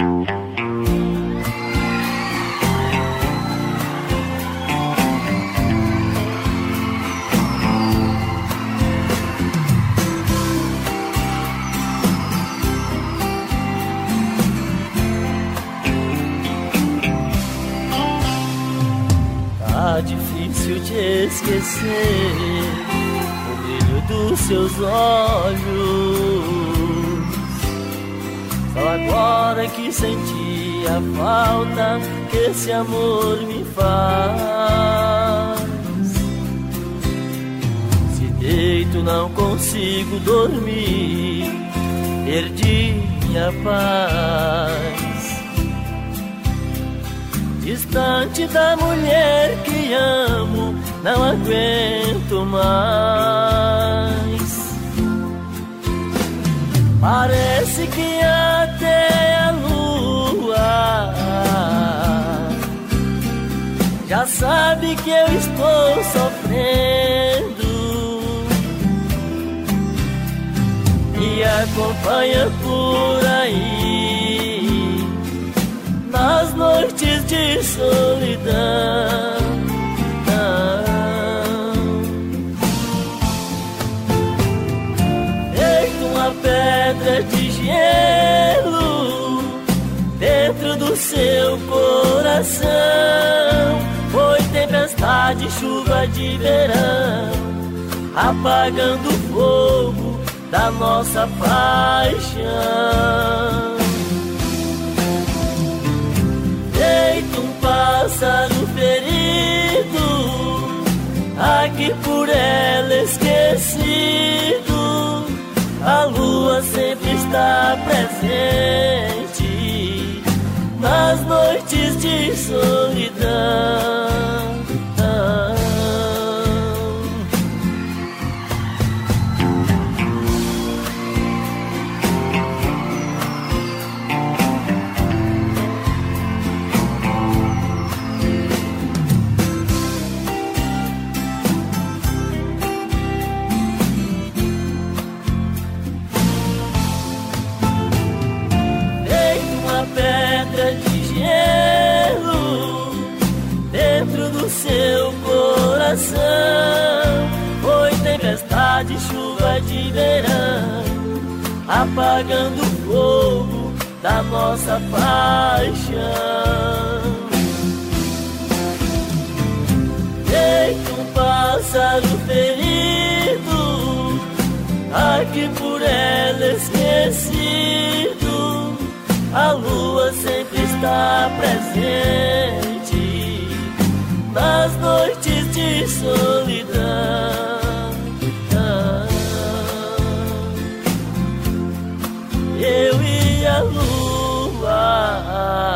Difícil de esquecer o brilho dos seus olhos. Só agora que senti a falta que esse amor me faz. Se deito não consigo dormir, perdi minha paz. Distante da mulher que amo, não aguento mais. Parece que até a lua já sabe que eu estou sofrendo e acompanha por aí nas noites de solidão. Feito uma pedra de gelo dentro do seu coração. Foi tempestade, chuva de verão, apagando o fogo da nossa paixão. Feito um pássaro ferido, aqui por ela esquecido, a lua sempre está presente nas noites de solidão. Pedra de gelo dentro do seu coração. Foi tempestade, chuva de verão, apagando o fogo da nossa paixão. Feito um pássaro ferido, aqui por ela esquecido, a lua sempre está presente nas noites de solidão. Eu e a lua